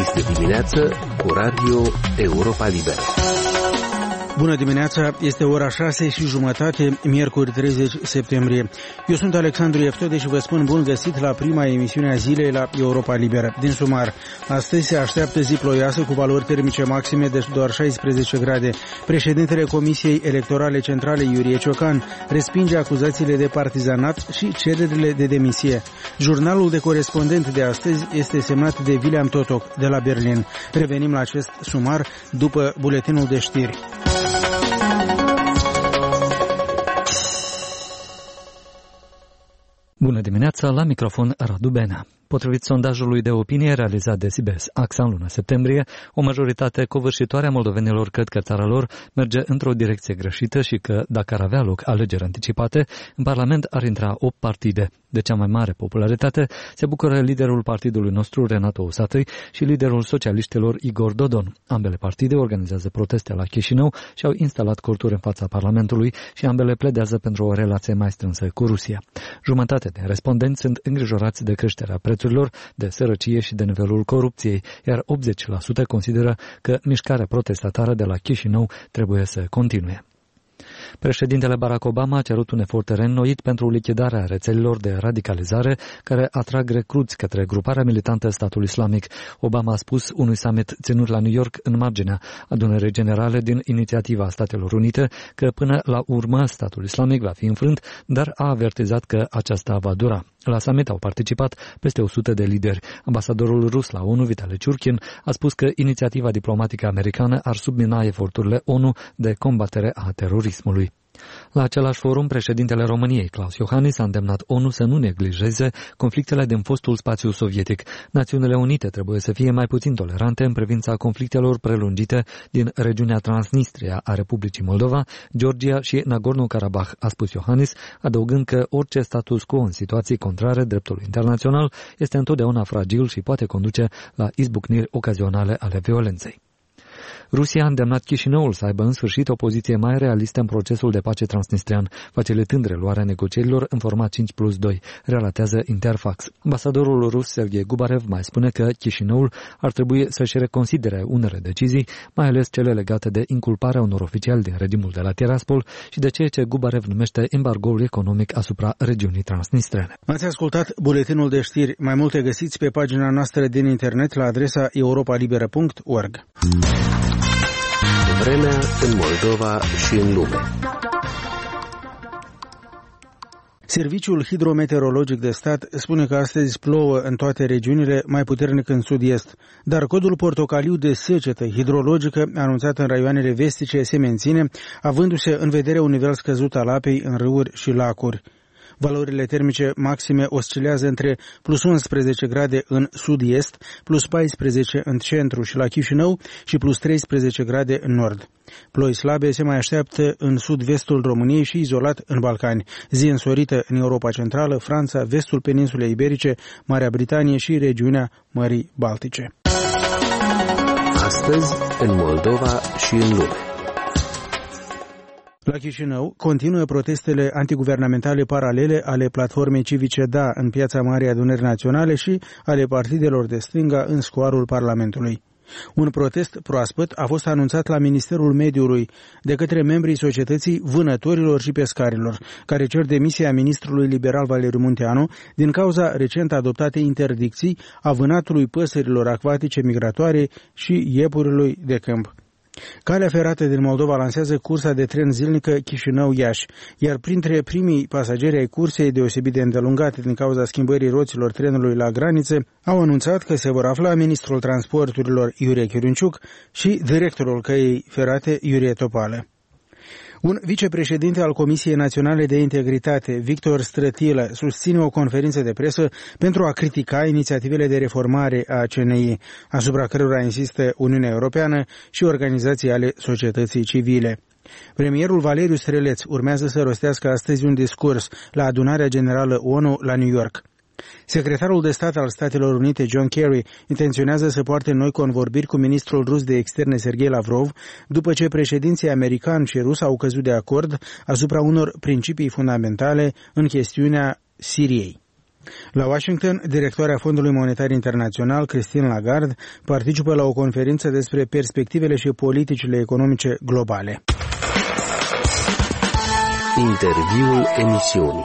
Este dimineață cu Radio Europa Liberă. Bună dimineața, este ora 6:30, miercuri 30 septembrie. Eu sunt Alexandru Eftode și vă spun bun găsit la prima emisiune a zilei la Europa Liberă. Din sumar, astăzi se așteaptă zi ploioasă cu valori termice maxime de doar 16 grade. Președintele Comisiei Electorale Centrale, Iurie Ciocan, respinge acuzațiile de partizanat și cererile de demisie. Jurnalul de corespondent de astăzi este semnat de William Totoc de la Berlin. Revenim la acest sumar după buletinul de știri. Bună dimineața, la microfon Radu Benea. Potrivit sondajului de opinie realizat de Sibes AXA în luna septembrie, o majoritate covârșitoare a moldovenilor cred că țara lor merge într-o direcție greșită și că, dacă ar avea loc alegeri anticipate, în Parlament ar intra 8 partide. De cea mai mare popularitate se bucură liderul partidului nostru, Renato Usatăi, și liderul socialiștilor, Igor Dodon. Ambele partide organizează proteste la Chișinău și au instalat corturi în fața Parlamentului și ambele pledează pentru o relație mai strânsă cu Rusia. Jumătate de respondenți sunt îngrijorați de creșterea prețurilor, de sărăcie și de nivelul corupției, iar 80% consideră că mișcarea protestatară de la Chișinău trebuie să continue. Președintele Barack Obama a cerut un efort reînnoit pentru lichidarea rețelelor de radicalizare care atrag recruți către gruparea militantă Statul Islamic. Obama a spus unui summit ținut la New York în marginea adunării generale din inițiativa Statelor Unite că până la urmă Statul Islamic va fi înfrânt, dar a avertizat că aceasta va dura. La summit au participat peste 100 de lideri. Ambasadorul rus la ONU, Vitali Ciurkin, a spus că inițiativa diplomatică americană ar submina eforturile ONU de combatere a terorismului. La același forum, președintele României, Klaus Iohannis, a îndemnat ONU să nu neglijeze conflictele din fostul spațiu sovietic. Națiunile Unite trebuie să fie mai puțin tolerante în privința conflictelor prelungite din regiunea Transnistria a Republicii Moldova, Georgia și Nagorno-Karabakh, a spus Iohannis, adăugând că orice status quo în situații contrare dreptului internațional este întotdeauna fragil și poate conduce la izbucniri ocazionale ale violenței. Rusia a îndemnat Chișinăul să aibă în sfârșit o poziție mai realistă în procesul de pace transnistrian, facilitând reluarea negocierilor în format 5+2, relatează Interfax. Ambasadorul rus Sergei Gubarev mai spune că Chișinăul ar trebui să-și reconsidere unele decizii, mai ales cele legate de inculparea unor oficiali din regimul de la Tiraspol și de ceea ce Gubarev numește embargoul economic asupra regiunii transnistrene. Ați ascultat buletinul de știri. Mai multe găsiți pe pagina noastră din internet la adresa europalibera.org. Vremea în Moldova și în lume. Serviciul hidrometeorologic de stat spune că astăzi plouă în toate regiunile, mai puternic în sud-est, dar codul portocaliu de secetă hidrologică anunțat în raioanele vestice se menține, avându-se în vedere un nivel scăzut al apei în râuri și lacuri. Valorile termice maxime oscilează între plus 11 grade în sud-est, plus 14 în centru și la Chișinău și plus 13 grade în nord. Ploi slabe se mai așteaptă în sud-vestul României și izolat în Balcani. Zi însorită în Europa Centrală, Franța, vestul peninsulei Iberice, Marea Britanie și regiunea Mării Baltice. Astăzi, în Moldova și în lume. La Chișinău continuă protestele antiguvernamentale paralele ale platformei civice DA în Piața Marii Adunări Naționale și ale partidelor de stânga în scoarul Parlamentului. Un protest proaspăt a fost anunțat la Ministerul Mediului de către membrii societății vânătorilor și pescarilor, care cer demisia ministrului liberal Valeriu Munteanu din cauza recent adoptate interdicții a vânatului păsărilor acvatice migratoare și iepurilor de câmp. Calea ferată din Moldova lansează cursa de tren zilnică Chișinău-Iași, iar printre primii pasageri ai cursei, deosebit de îndelungate din cauza schimbării roților trenului la granițe, au anunțat că se vor afla ministrul transporturilor Iurie Chirunciuc și directorul căii ferate Iurie Topală. Un vicepreședinte al Comisiei Naționale de Integritate, Victor Strătilă, susține o conferință de presă pentru a critica inițiativele de reformare a CNI, asupra cărora insistă Uniunea Europeană și organizații ale societății civile. Premierul Valeriu Streleț urmează să rostească astăzi un discurs la adunarea generală ONU la New York. Secretarul de stat al Statelor Unite, John Kerry, intenționează să poarte noi convorbiri cu ministrul rus de externe, Sergei Lavrov, după ce președinții american și rus au căzut de acord asupra unor principii fundamentale în chestiunea Siriei. La Washington, directoarea Fondului Monetar Internațional, Christine Lagarde, participă la o conferință despre perspectivele și politicile economice globale. Interviul emisiunii.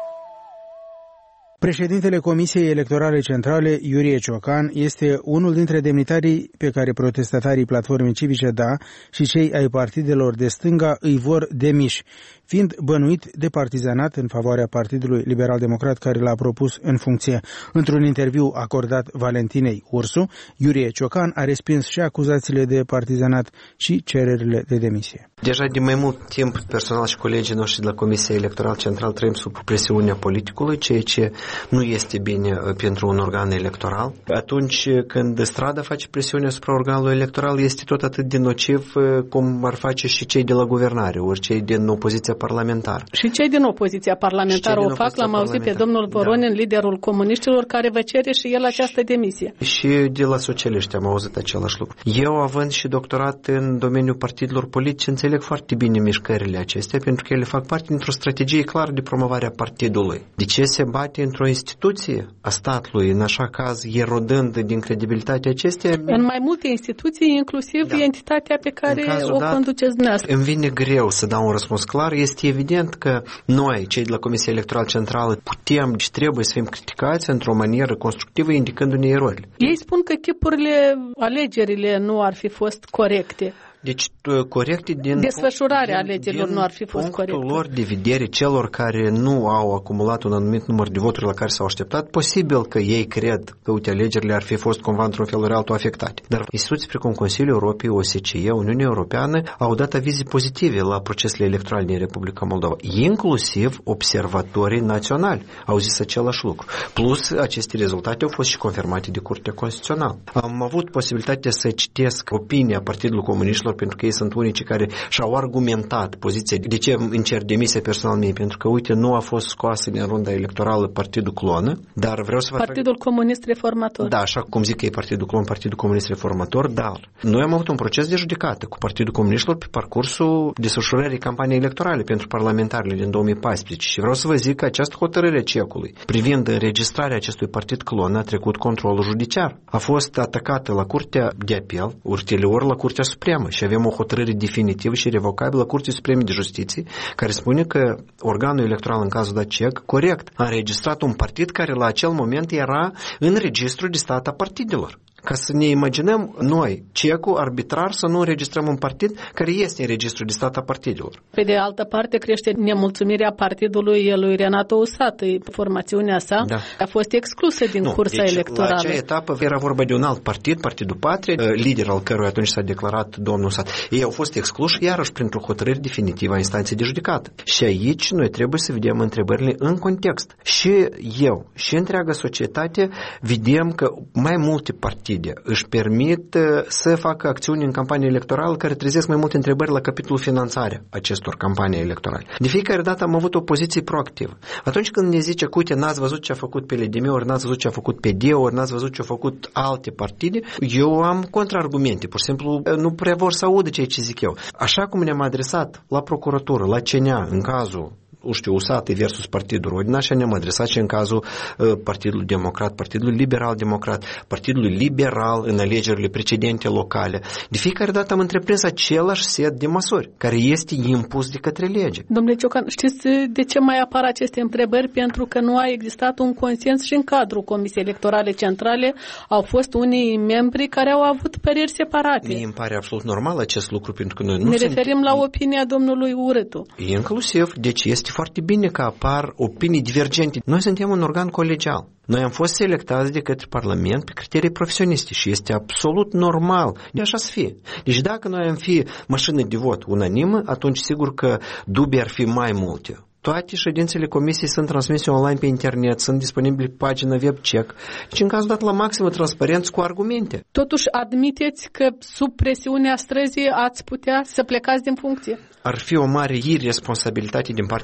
Președintele Comisiei Electorale Centrale, Iurie Ciocan, este unul dintre demnitarii pe care protestatarii Platformei Civice DA și cei ai partidelor de stânga îi vor demiși, fiind bănuit de partizanat în favoarea Partidului Liberal-Democrat care l-a propus în funcție. Într-un interviu acordat Valentinei Ursu, Iurie Ciocan a respins și acuzațiile de partizanat și cererile de demisie. Deja de mai mult timp, personal și colegii noștri de la Comisia Electorală Centrală trăim sub presiunea politicului, ceea ce nu este bine pentru un organ electoral. Atunci când strada face presiune asupra organului electoral, este tot atât de nociv cum ar face și cei de la guvernare, ori cei din opoziția parlamentară. Și cei din opoziția parlamentară o fac, l-am auzit pe domnul Voronin, liderul comuniștilor, care vă cere și el această demisie. Și de la socialiști am auzit același lucru. Eu, având și doctorat în domeniul partidelor politice, înțeleg foarte bine mișcările acestea, pentru că ele fac parte dintr-o strategie clară de promovare a partidului. De ce se bate într-o instituție a statului, în așa caz, erodând din credibilitatea acestea? În mai multe instituții, inclusiv entitatea pe care o conduceți dumneavoastră. Îmi vine greu să dau un răspuns clar. Este evident că noi, cei de la Comisia Electorală Centrală, putem și trebuie să fim criticați într-o manieră constructivă, indicându-ne erorile. Ei spun că chipurile, alegerile nu ar fi fost corecte. Deci, corecte desfășurarea alegerilor nu ar fi fost corectă. Punctul lor de vedere, celor care nu au acumulat un anumit număr de voturi la care s-au așteptat, posibil că ei cred că, uite, alegerile ar fi fost cumva într-un fel ori altul afectate. Dar instituții precum Consiliul Europei, OSCE, Uniunea Europeană au dat avize pozitive la procesele electorale din Republica Moldova. Inclusiv observatorii naționali au zis același lucru. Plus, aceste rezultate au fost și confirmate de Curtea Constituțională. Am avut posibilitatea să citesc opinia Partidului Comuniștilor, pentru că ei sunt unicii care și-au argumentat poziția. De ce îmi cer demisia personal mie? Pentru că, uite, nu a fost scoasă din runda electorală Partidul Clonă, dar vreau să vă Partidul Comunist Reformator. Da, așa cum zic că e Partidul Clon, Partidul Comunist Reformator, dar noi am avut un proces de judecată cu Partidul Comuniștilor pe parcursul desfășurării campaniei electorale pentru parlamentarile din 2014 și vreau să vă zic că această hotărâre a CEC-ului privind înregistrarea acestui partid clon a trecut controlul judiciar. A fost atacată la Curtea de Apel, ulterior la Curtea Supremă și avem o hotărâre definitivă și revocabilă a Curții Supreme de Justiție care spune că organul electoral în cazul de CEC corect a înregistrat un partid care la acel moment era în registrul de stat a partidelor. Ca să ne imaginăm noi, CEC-ul arbitrar să nu înregistrăm un partid care este în registrul de stat a partidelor. Pe de altă parte, crește nemulțumirea partidului lui Renato Usat. Formațiunea sa a fost exclusă din cursa electorală. La acea etapă era vorba de un alt partid, Partidul Patrie, lider al căruia atunci s-a declarat domnul Usat. Ei au fost excluși iarăși printr-o hotărâre definitivă a instanței de judecată. Și aici noi trebuie să vedem întrebările în context. Și eu, și întreaga societate vedem că mai multe partide își permit să facă acțiuni în campanie electorală care trezesc mai multe întrebări la capitolul finanțare acestor campanii electorale. De fiecare dată am avut o poziție proactivă. Atunci când ne zice că, uite, n-ați văzut ce a făcut PLDM, ori n-ați văzut ce a făcut PD, ori n-ați văzut ce a făcut alte partide, eu am contraargumente. Pur și simplu nu prea vor să audă ceea ce zic eu. Așa cum ne-am adresat la procuratură, la CNA, în cazul Usate versus Partidul Rodina, așa ne-am adresat și în cazul Partidului Democrat, Partidului Liberal-Democrat, Partidului Liberal în alegerile precedente locale. De fiecare dată am întreprins același set de măsuri, care este impus de către lege. Domnule Ciocan, știți de ce mai apar aceste întrebări? Pentru că nu a existat un consens și în cadrul Comisiei Electorale Centrale au fost unii membri care au avut păreri separate. Mie îmi pare absolut normal acest lucru, pentru că noi nu ne referim la opinia domnului Urâtu. Inclusiv, deci este foarte bine că apar opinii divergente. Noi suntem un organ colegial. Noi am fost selectați de către Parlament pe criterii profesioniste și este absolut normal de așa să fie. Deci dacă noi am fi mașină de vot unanimă, atunci sigur că dubii ar fi mai multe. Toate ședințele comisiei sunt transmise online pe internet, sunt disponibile pe pagina web CEC. Deci în cazul dat la maximă transparență cu argumente. Totuși admiteți că sub presiunea străzii ați putea să plecați din funcție? Ar fi o mare irresponsabilitate din partea mea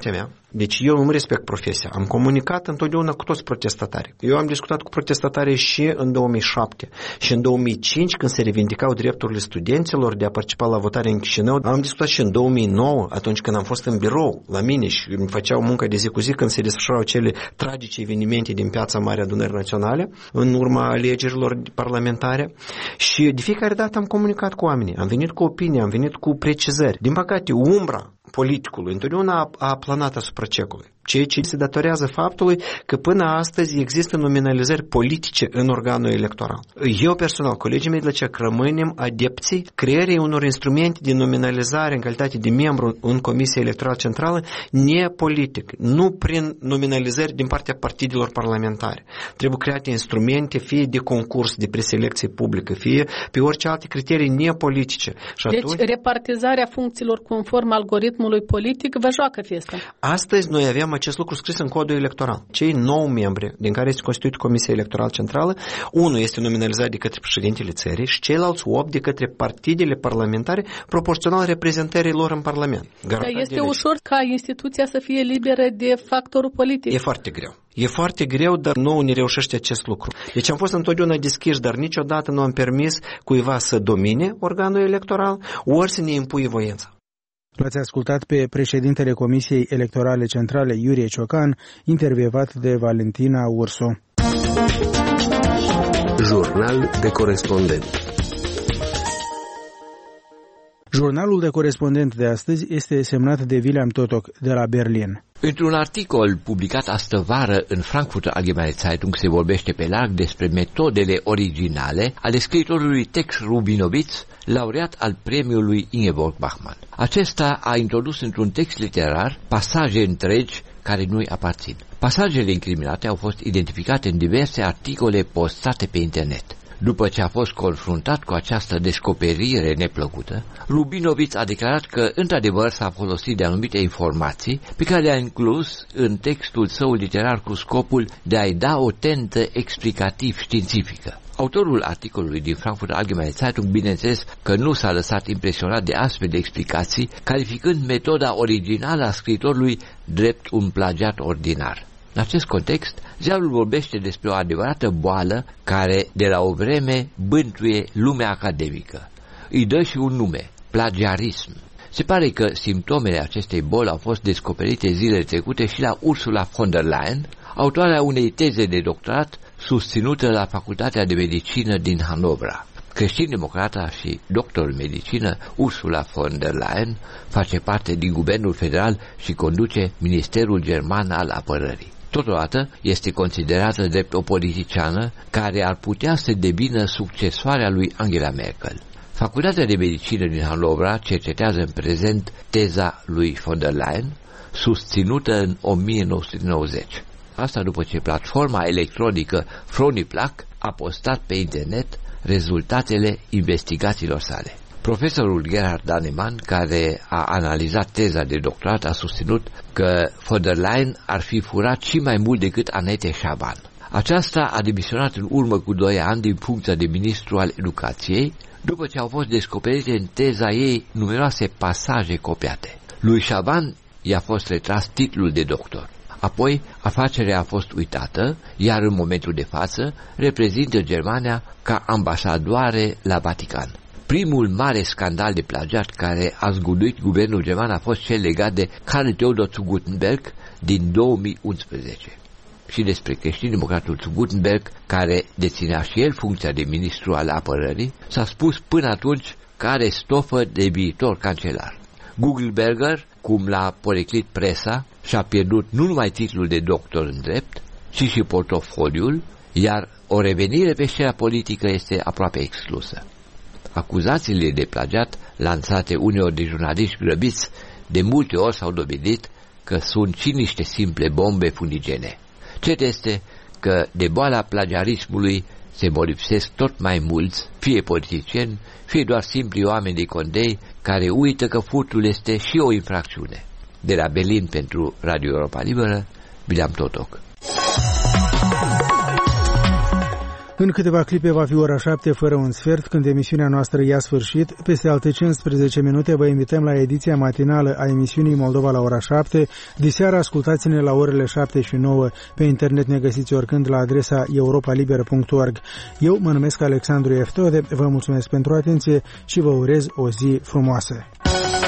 Deci eu îmi respect profesia. Am comunicat întotdeauna cu toți protestatarii. Eu am discutat cu protestatarii și în 2007 și în 2005, când se revindicau drepturile studenților de a participa la votare în Chișinău. Am discutat și în 2009, atunci când am fost în birou la mine și îmi făceau muncă de zi cu zi când se desfășurau cele tragice evenimente din Piața Mare a Adunării Naționale în urma alegerilor parlamentare. Și de fiecare dată am comunicat cu oamenii. Am venit cu opinie, am venit cu precizări. Din păcate, umbra politicului întotdeauna a planat asupra cecului, ceea ce se datorează faptului că până astăzi există nominalizări politice în organul electoral. Eu personal, colegii mei de la CEC, rămânem adepții creării unor instrumente de nominalizare în calitate de membru în Comisia Electorală Centrală nepolitic, nu prin nominalizări din partea partidelor parlamentare. Trebuie create instrumente fie de concurs, de preselecție publică, fie pe orice alte criterii nepolitice. Și deci atunci, repartizarea funcțiilor conform algoritmului politic vă joacă fiesta. Astăzi noi avem acest lucru scris în codul electoral. Cei 9 membri din care este constituit Comisia Electorală Centrală, unul este nominalizat de către președintele țării și ceilalți 8 de către partidele parlamentare proporțional reprezentării lor în Parlament. Dar este ușor ca instituția să fie liberă de factorul politic. E foarte greu. E foarte greu, dar nu ne reușește acest lucru. Deci am fost întotdeauna deschiși, dar niciodată nu am permis cuiva să domine organul electoral, ori să ne impui voința. L-ați ascultat pe președintele Comisiei Electorale Centrale, Iurie Ciocan, intervievat de Valentina Ursu. Jurnal de corespondent. Jurnalul de corespondent de astăzi este semnat de William Totok de la Berlin. Într-un articol publicat astăvară în Frankfurter Allgemeine Zeitung se vorbește pe larg despre metodele originale ale scriitorului Tex Rubinowitz, laureat al premiului Ingeborg Bachmann. Acesta a introdus într-un text literar pasaje întregi care nu-i aparțin. Pasajele incriminate au fost identificate în diverse articole postate pe internet. După ce a fost confruntat cu această descoperire neplăcută, Rubinowitz a declarat că, într-adevăr, s-a folosit de anumite informații pe care le-a inclus în textul său literar cu scopul de a-i da o tentă explicativ-științifică. Autorul articolului din Frankfurter Allgemeine Zeitung, bineînțeles că nu s-a lăsat impresionat de astfel de explicații, calificând metoda originală a scriitorului drept un plagiat ordinar. În acest context, ziarul vorbește despre o adevărată boală care, de la o vreme, bântuie lumea academică. Îi dă și un nume, plagiarism. Se pare că simptomele acestei boli au fost descoperite zilele trecute și la Ursula von der Leyen, autoarea unei teze de doctorat susținută la Facultatea de Medicină din Hanovra. Creștin-democrata și doctor în medicină, Ursula von der Leyen face parte din Guvernul Federal și conduce Ministerul German al Apărării. Totodată este considerată drept o politiciană care ar putea să devină succesoarea lui Angela Merkel. Facultatea de Medicină din Hanovra cercetează în prezent teza lui von der Leyen, susținută în 1990. Asta după ce platforma electronică Froniplac a postat pe internet rezultatele investigațiilor sale. Profesorul Gerhard Danemann, care a analizat teza de doctorat, a susținut că von der Leyen ar fi furat și mai mult decât Annette Schavan. Aceasta a demisionat în urmă cu 2 ani din funcția de ministru al educației, după ce au fost descoperite în teza ei numeroase pasaje copiate. Lui Schavan i-a fost retras titlul de doctor. Apoi, afacerea a fost uitată, iar în momentul de față reprezintă Germania ca ambasadoare la Vatican. Primul mare scandal de plagiat care a zguduit guvernul german a fost cel legat de Karl Theodor zu Guttenberg din 2011. Și despre creștin-democratul zu Guttenberg, care deținea și el funcția de ministru al apărării, s-a spus până atunci că are stofă de viitor cancelar. Gugelberger, cum l-a poreclit presa, și-a pierdut nu numai titlul de doctor în drept, ci și portofoliul, iar o revenire pe scena politică este aproape exclusă. Acuzațiile de plagiat lansate uneori de jurnaliști grăbiți de multe ori s-au dovedit că sunt și niște simple bombe fumigene. Cert este că de boala plagiarismului se molipsesc tot mai mulți, fie politicieni, fie doar simpli oameni de condei care uită că furtul este și o infracțiune. De la Berlin pentru Radio Europa Liberă, William Totok. În câteva clipe va fi ora 7 fără un sfert, când emisiunea noastră ia sfârșit. Peste alte 15 minute vă invităm la ediția matinală a emisiunii Moldova la ora 7. Diseară ascultați-ne la orele 7 și 9. Pe internet ne găsiți oricând la adresa europaliber.org. Eu mă numesc Alexandru Eftode, vă mulțumesc pentru atenție și vă urez o zi frumoasă.